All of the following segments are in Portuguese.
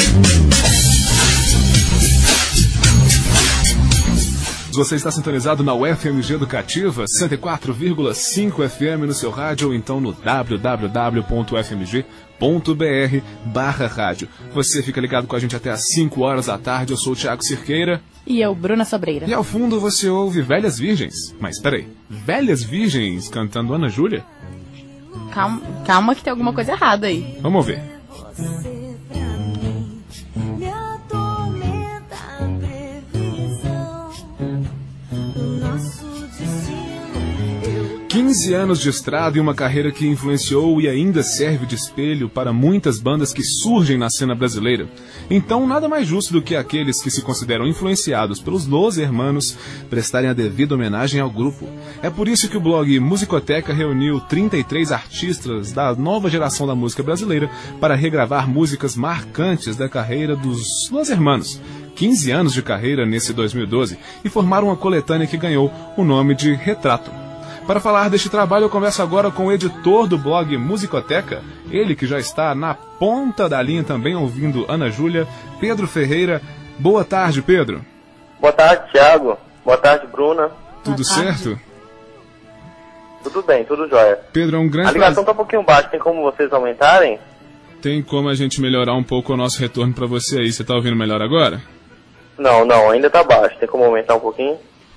Você está sintonizado na UFMG Educativa, 104,5 FM no seu rádio ou então no www.ufmg.br/rádio. Você fica ligado com a gente até às 5 horas da tarde. Eu sou o Thiago Cirqueira. E eu, Bruna Sobreira. E ao fundo você ouve Velhas Virgens. Mas peraí, Velhas Virgens cantando Ana Júlia? Calma que tem alguma coisa errada aí. Vamos ver. 15 anos de estrada e uma carreira que influenciou e ainda serve de espelho para muitas bandas que surgem na cena brasileira. Então, nada mais justo do que aqueles que se consideram influenciados pelos Los Hermanos prestarem a devida homenagem ao grupo. É por isso que o blog Musicoteca reuniu 33 artistas da nova geração da música brasileira para regravar músicas marcantes da carreira dos Los Hermanos. 15 anos de carreira nesse 2012 e formaram uma coletânea que ganhou o nome de Retrato. Para falar deste trabalho, eu converso agora com o editor do blog Musicoteca, ele que já está na ponta da linha também ouvindo Ana Júlia, Pedro Ferreira. Boa tarde, Pedro. Boa tarde, Thiago. Boa tarde, Bruna. Tudo certo? Tudo bem, tudo jóia. Pedro, é um grande prazer. A ligação está um pouquinho baixa, tem como vocês aumentarem? Tem como a gente melhorar um pouco o nosso retorno para você aí. Você está ouvindo melhor agora? Não, ainda está baixo. Tem como aumentar um pouquinho?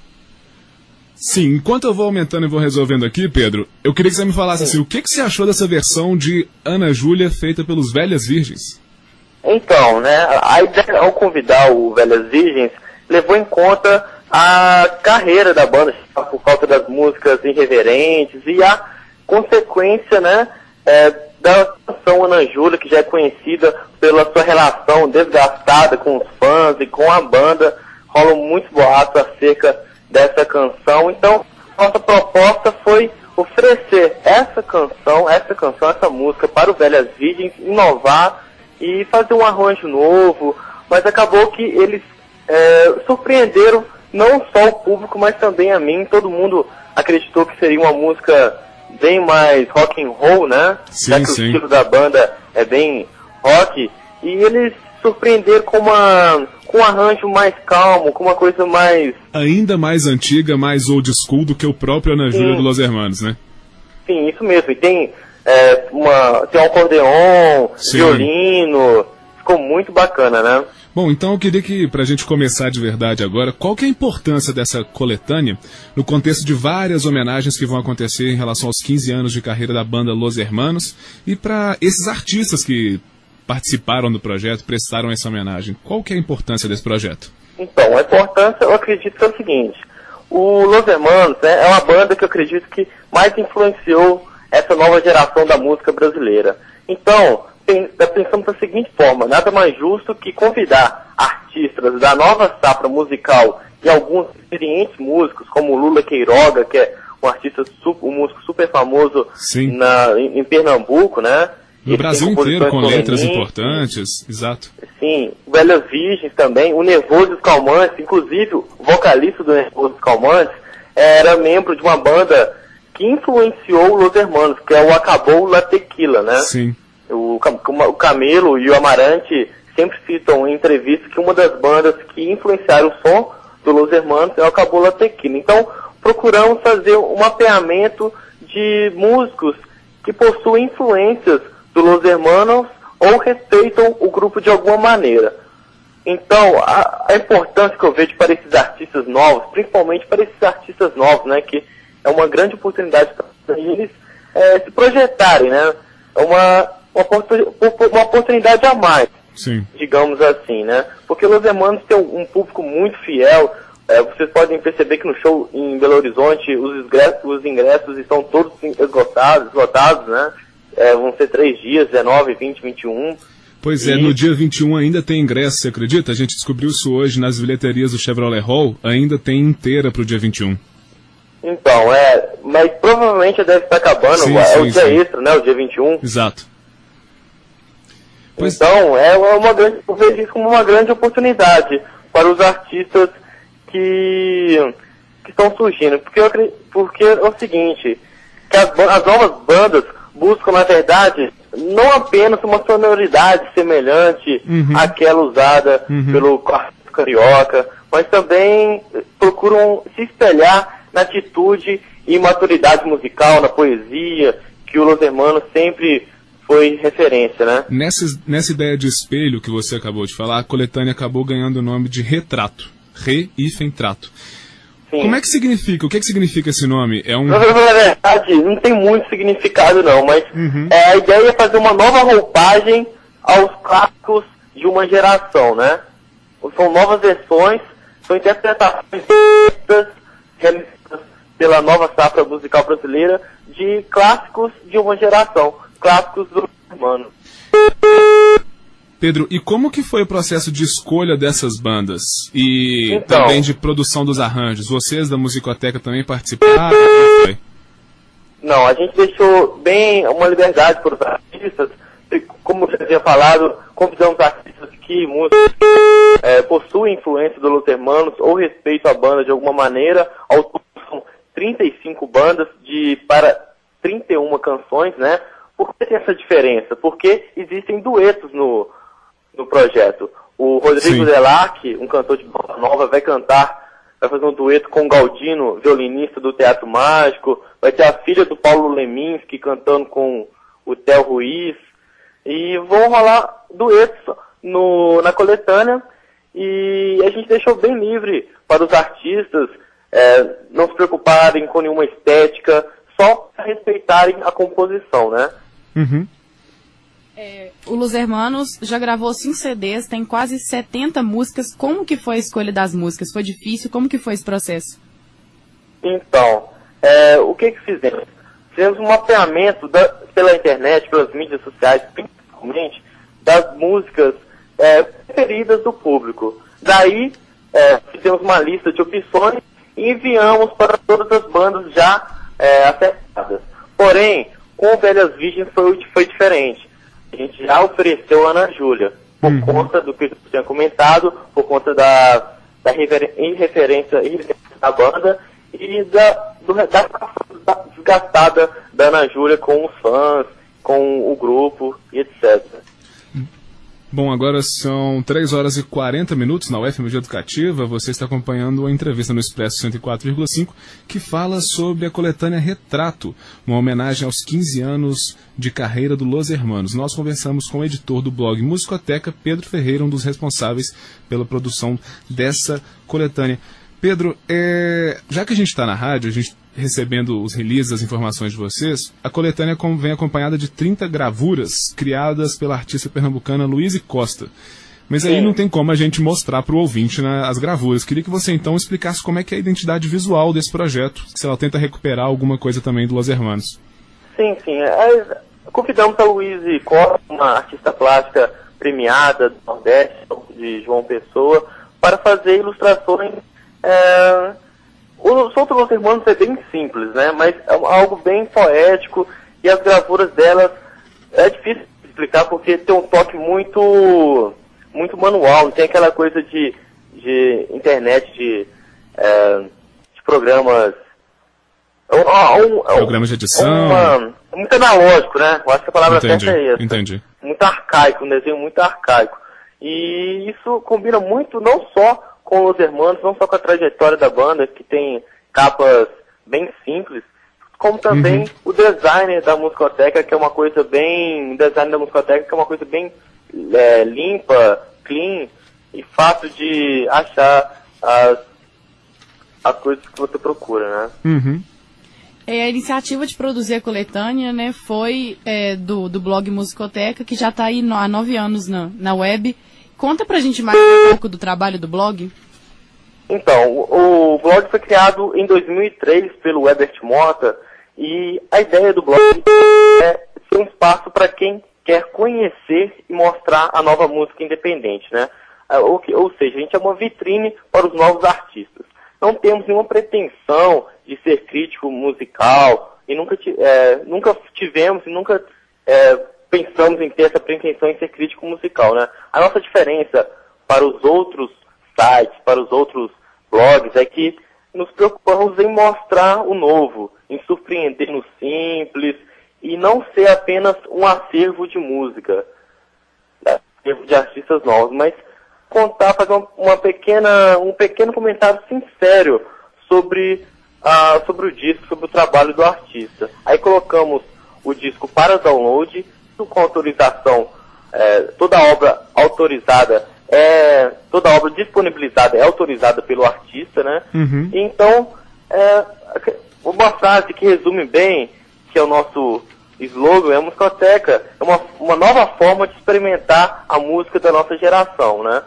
Sim, enquanto eu vou aumentando e vou resolvendo aqui, Pedro, eu queria que você me falasse assim, o que você achou dessa versão de Ana Júlia feita pelos Velhas Virgens? Então, né, a ideia ao convidar o Velhas Virgens levou em conta a carreira da banda, por causa das músicas irreverentes e a consequência, né, da canção Ana Júlia, que já é conhecida pela sua relação desgastada com os fãs e com a banda. Rolam muitos boatos acerca dessa canção. Então, nossa proposta foi oferecer essa música para o Velhas Virgens, inovar e fazer um arranjo novo, mas acabou que eles surpreenderam não só o público, mas também a mim. Todo mundo acreditou que seria uma música bem mais rock and roll, né? Sim, já que o estilo da banda é bem rock, e eles surpreender com um arranjo mais calmo, com uma coisa mais... Ainda mais antiga, mais old school do que o próprio Ana Júlia do Los Hermanos, né? Sim, isso mesmo. E tem um acordeon, violino, ficou muito bacana, né? Bom, então eu queria que, pra gente começar de verdade agora, qual que é a importância dessa coletânea no contexto de várias homenagens que vão acontecer em relação aos 15 anos de carreira da banda Los Hermanos e para esses artistas que participaram do projeto, prestaram essa homenagem. Qual que é a importância desse projeto? Então, a importância, eu acredito que é o seguinte: o Los Hermanos, né, é uma banda que eu acredito que mais influenciou essa nova geração da música brasileira. Então, pensamos da seguinte forma: nada mais justo que convidar artistas da nova safra musical e alguns experientes músicos, como o Lula Queiroga, que é um artista, um músico super famoso em Pernambuco, né? No Brasil inteiro, com letras importantes, exato. Sim, o Velhas Virgens também, o Nervoso e os Calmantes, inclusive o vocalista do Nervoso e os Calmantes era membro de uma banda que influenciou o Los Hermanos, que é o Acabou La Tequila, né? Sim. O Camelo e o Amarante sempre citam em entrevistas que uma das bandas que influenciaram o som do Los Hermanos é o Acabou La Tequila. Então, procuramos fazer um mapeamento de músicos que possuem influências do Los Hermanos ou respeitam o grupo de alguma maneira. Então, a importância que eu vejo para esses artistas novos, principalmente para esses artistas novos, né, que é uma grande oportunidade para eles se projetarem, né, uma oportunidade a mais, sim, digamos assim, né, porque Los Hermanos tem um público muito fiel. Vocês podem perceber que no show em Belo Horizonte os ingressos estão todos esgotados, né? Vão ser 3 dias, 19, 20, 21. Pois é, no dia 21 ainda tem ingresso, você acredita? A gente descobriu isso hoje nas bilheterias do Chevrolet Hall, ainda tem inteira pro dia 21. Então, mas provavelmente deve estar acabando, o dia extra, né? O dia 21. Exato. Então, eu vejo isso como uma grande oportunidade para os artistas que estão surgindo. Porque é o seguinte, que as novas bandas buscam, na verdade, não apenas uma sonoridade semelhante àquela usada pelo quarteto carioca, mas também procuram se espelhar na atitude e maturidade musical, na poesia, que o Los Hermanos sempre foi referência, né? Nessa ideia de espelho que você acabou de falar, a coletânea acabou ganhando o nome de Retrato. Re-Trato. Sim. Como é que significa? O que significa esse nome? Na verdade, não tem muito significado não, mas a ideia é fazer uma nova roupagem aos clássicos de uma geração, né? São novas versões, são interpretações realizadas pela nova safra musical brasileira de clássicos de uma geração, clássicos do humano. Pedro, e como que foi o processo de escolha dessas bandas? E então, também de produção dos arranjos? Vocês da Musicoteca também participaram? Como foi? Não, a gente deixou bem uma liberdade para os artistas. Como você tinha falado, convidamos artistas que possuem influência do Los Hermanos ou respeitam a banda de alguma maneira. Ao todo são 35 bandas para 31 canções, né? Por que tem essa diferença? Porque existem duetos no projeto. O Rodrigo Delarque, um cantor de bossa nova, vai fazer um dueto com o Galdino, violinista do Teatro Mágico, vai ter a filha do Paulo Leminski cantando com o Theo Ruiz, e vão rolar duetos na coletânea, e a gente deixou bem livre para os artistas não se preocuparem com nenhuma estética, só respeitarem a composição, né? O Los Hermanos já gravou 5 CDs, tem quase 70 músicas. Como que foi a escolha das músicas? Foi difícil? Como que foi esse processo? Então, o que fizemos? Fizemos um mapeamento pela internet, pelas mídias sociais, principalmente, das músicas preferidas do público. Daí, fizemos uma lista de opções e enviamos para todas as bandas já acertadas. Porém, com Velhas Virgens foi diferente. A gente já ofereceu a Ana Júlia, por conta do que eu tinha comentado, por conta da irreferência da banda e da desgastada da Ana Júlia com os fãs, com o grupo e etc. Bom, agora são 3 horas e 40 minutos na UFMG Educativa. Você está acompanhando a entrevista no Expresso 104,5 que fala sobre a coletânea Retrato, uma homenagem aos 15 anos de carreira do Los Hermanos. Nós conversamos com o editor do blog Musicoteca, Pedro Ferreira, um dos responsáveis pela produção dessa coletânea. Pedro, já que a gente está na rádio, a gente recebendo os releases, as informações de vocês, a coletânea vem acompanhada de 30 gravuras criadas pela artista pernambucana Luíse Costa. Mas aí não tem como a gente mostrar para o ouvinte, né, as gravuras. Queria que você então explicasse como é que é a identidade visual desse projeto, se ela tenta recuperar alguma coisa também do Los Hermanos. Sim. Convidamos a Luíse Costa, uma artista plástica premiada do Nordeste, de João Pessoa, para fazer ilustrações. O som dos Los Hermanos é bem simples, né? Mas é algo bem poético, e as gravuras delas é difícil de explicar porque tem um toque muito manual, não tem aquela coisa de internet, de programas. Programas de edição. Muito analógico, né? Eu acho que a palavra certa é essa. Entendi. Muito arcaico, um desenho muito arcaico. E isso combina muito não só com Los Hermanos, não só com a trajetória da banda, que tem capas bem simples, como também o design da Musicoteca, que é uma coisa bem... O design da Musicoteca que é uma coisa bem limpa, clean e fácil de achar as coisas que você procura, né? A iniciativa de produzir a coletânea, né, foi do blog Musicoteca, que já está aí há 9 anos na web. Conta pra gente mais um pouco do trabalho do blog. Então, o blog foi criado em 2003 pelo Herbert Mota, e a ideia do blog é ser um espaço para quem quer conhecer e mostrar a nova música independente, né? Ou seja, a gente é uma vitrine para os novos artistas. Não temos nenhuma pretensão de ser crítico musical, e nunca tivemos e nunca pensamos em ter essa pretensão em ser crítico musical, né? A nossa diferença para os outros sites, para os outros blogs, é que nos preocupamos em mostrar o novo, em surpreender no simples e não ser apenas um acervo de música, acervo de artistas novos, mas fazer um pequeno comentário sincero sobre o disco, sobre o trabalho do artista. Aí colocamos o disco para download, com autorização, toda obra autorizada, toda obra disponibilizada é autorizada pelo artista, né? Uhum. Então, uma frase que resume bem, que é o nosso slogan, é a Musicoteca, é uma nova forma de experimentar a música da nossa geração, né?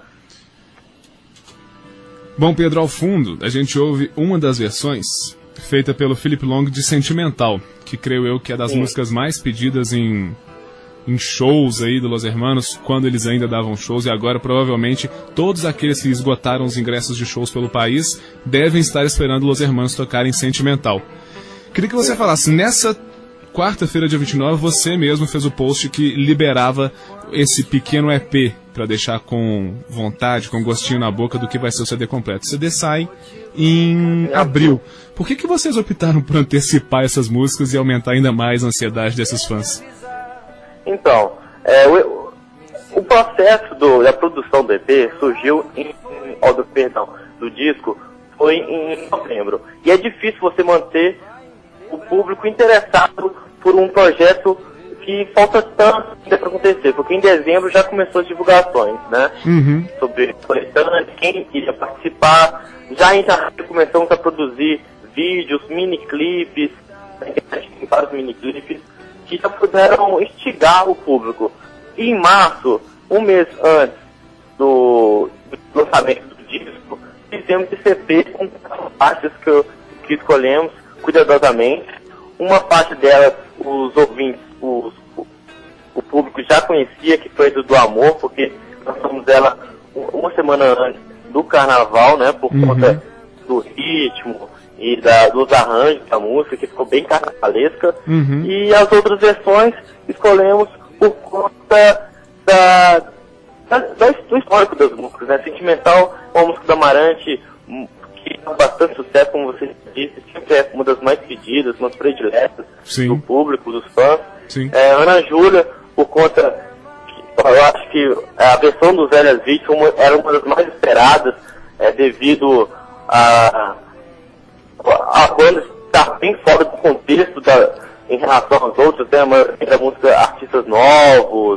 Bom, Pedro, ao fundo, a gente ouve uma das versões feita pelo Philip Long de Sentimental, que creio eu que é das músicas mais pedidas em shows aí do Los Hermanos, quando eles ainda davam shows, e agora provavelmente todos aqueles que esgotaram os ingressos de shows pelo país devem estar esperando Los Hermanos tocarem Sentimental. Queria que você falasse, nessa quarta-feira, dia 29, você mesmo fez o post que liberava esse pequeno EP para deixar com vontade, com gostinho na boca do que vai ser o CD completo. O CD sai em abril. Por que vocês optaram por antecipar essas músicas e aumentar ainda mais a ansiedade desses fãs? Então, o processo da produção do EP surgiu do disco foi em novembro. E é difícil você manter o público interessado por um projeto que falta tanto ainda para acontecer, porque em dezembro já começou as divulgações, né? Uhum. Sobre coletânea, quem iria participar. Já em janeiro começamos a produzir vídeos, miniclipes, vários miniclipes, que já puderam instigar o público. E em março, um mês antes do lançamento do disco, fizemos esse EP com partes que escolhemos cuidadosamente. Uma parte delas, os ouvintes, o público já conhecia, que foi do Amor, porque lançamos ela uma semana antes do Carnaval, né, por conta do ritmo e dos arranjos da música, que ficou bem carnavalesca. E as outras versões escolhemos por conta do histórico das músicas, né? Sentimental é uma música do Amarante que faz bastante sucesso, como você disse, sempre é uma das mais pedidas, umas prediletas do público, dos fãs. Ana Júlia, por conta, eu acho que a versão dos Velhas Vítimas era uma das mais esperadas, devido a banda estar bem fora do contexto em relação às outras, né? A música artistas novos,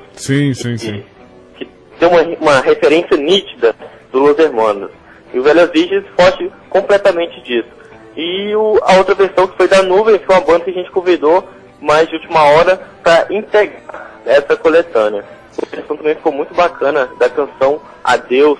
que tem uma referência nítida do Los Hermanos. E o Velhas Virgens foge completamente disso. E a outra versão, que foi da Nuvem, foi uma banda que a gente convidou mais de última hora para integrar essa coletânea. A versão também ficou muito bacana, da canção Adeus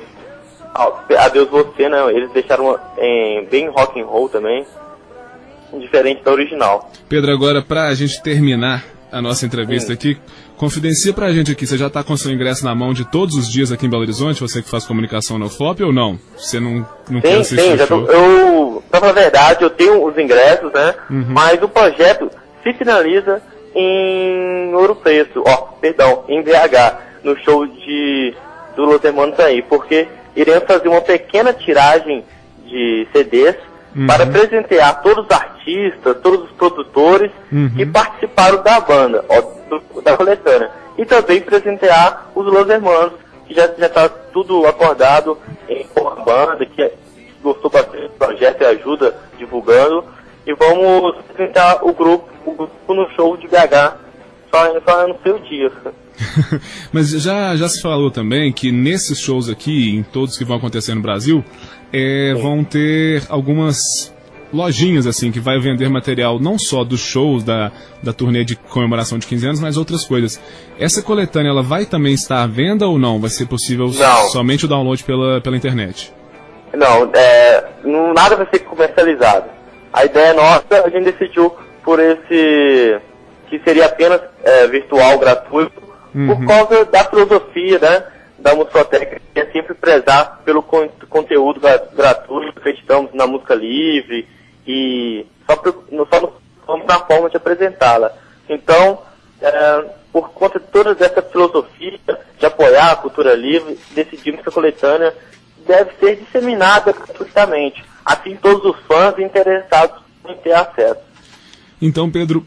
Você, né? Eles deixaram bem rock and roll também, diferente da original. Pedro, agora pra gente terminar a nossa entrevista aqui, confidencia pra gente aqui, você já tá com seu ingresso na mão de todos os dias aqui em Belo Horizonte, você que faz comunicação no FOP, ou não? Você não quer assistir o show? Pra falar a verdade, eu tenho os ingressos, né? Mas o projeto se finaliza em Ouro Preto, em BH, no show do Los Hermanos aí, porque iremos fazer uma pequena tiragem de CDs para presentear todos os artistas, todos os produtores que participaram da banda, da coletânea. E também presentear os Los Hermanos, que já está tudo acordado com a banda, que gostou bastante do projeto e ajuda divulgando. E vamos presentar o grupo no show de BH, só no seu dia. Mas já se falou também que nesses shows aqui, em todos que vão acontecer no Brasil, vão ter algumas lojinhas assim que vai vender material não só dos shows da turnê de comemoração de 15 anos, mas outras coisas. Essa coletânea, ela vai também estar à venda ou não? Vai ser possível somente o download pela internet? Não, nada vai ser comercializado. A ideia nossa, a gente decidiu por esse que seria apenas virtual, gratuito, por causa da filosofia, né, da Musicoteca, que é sempre prezar pelo conteúdo gratuito, acreditamos na música livre e só vamos na forma de apresentá-la. Então, por conta de toda essa filosofia de apoiar a cultura livre, decidimos que a coletânea deve ser disseminada gratuitamente, assim todos os fãs interessados em ter acesso. Então, Pedro,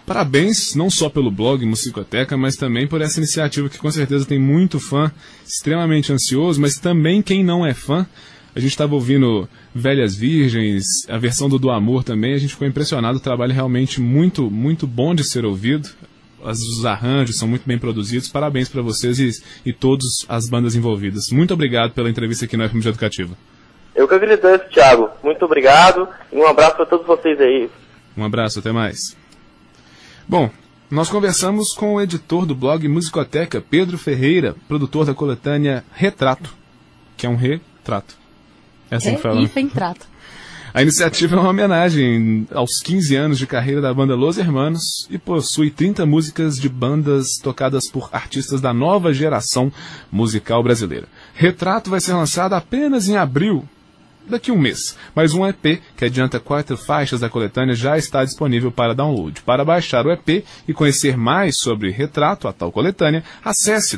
Parabéns, não só pelo blog Musicoteca, mas também por essa iniciativa que com certeza tem muito fã extremamente ansioso, mas também quem não é fã. A gente estava ouvindo Velhas Virgens, a versão do Amor também, a gente ficou impressionado, o trabalho é realmente muito, muito bom de ser ouvido. Os arranjos são muito bem produzidos, parabéns para vocês e todas as bandas envolvidas. Muito obrigado pela entrevista aqui no FMG Educativo. Eu que agradeço, Thiago. Muito obrigado e um abraço para todos vocês aí. Um abraço, até mais. Bom, nós conversamos com o editor do blog Musicoteca, Pedro Ferreira, produtor da coletânea Retrato, que é um retrato. É assim que fala. A iniciativa é uma homenagem aos 15 anos de carreira da banda Los Hermanos e possui 30 músicas de bandas tocadas por artistas da nova geração musical brasileira. Retrato vai ser lançado apenas em abril, daqui a um mês, mas um EP que adianta 4 faixas da coletânea já está disponível para download. Para baixar o EP e conhecer mais sobre Retrato, a tal coletânea, acesse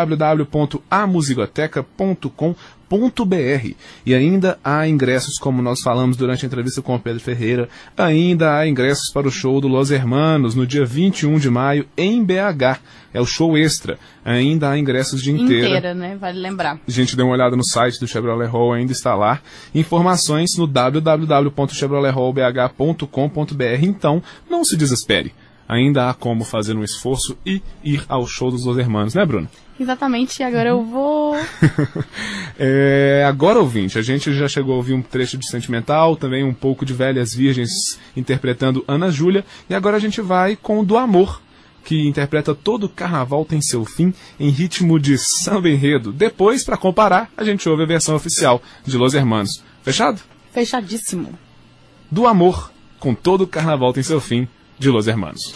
www.amusicoteca.com.br. E ainda há ingressos, como nós falamos durante a entrevista com o Pedro Ferreira, ainda há ingressos para o show do Los Hermanos no dia 21 de maio em BH. É o show extra. Ainda há ingressos de inteira, né? Vale lembrar. A gente deu uma olhada no site do Chevrolet Hall, ainda está lá. Informações no www.chevroletHallbh.com.br. Então, não se desespere. Ainda há como fazer um esforço e ir ao show dos Los Hermanos, né, Bruno? Exatamente, agora eu vou... Agora, ouvinte, a gente já chegou a ouvir um trecho de Sentimental, também um pouco de Velhas Virgens interpretando Ana Júlia, e agora a gente vai com o Do Amor, que interpreta Todo Carnaval Tem Seu Fim em ritmo de samba enredo. Depois, para comparar, a gente ouve a versão oficial de Los Hermanos. Fechado? Fechadíssimo. Do Amor, com Todo Carnaval Tem Seu Fim, de Los Hermanos.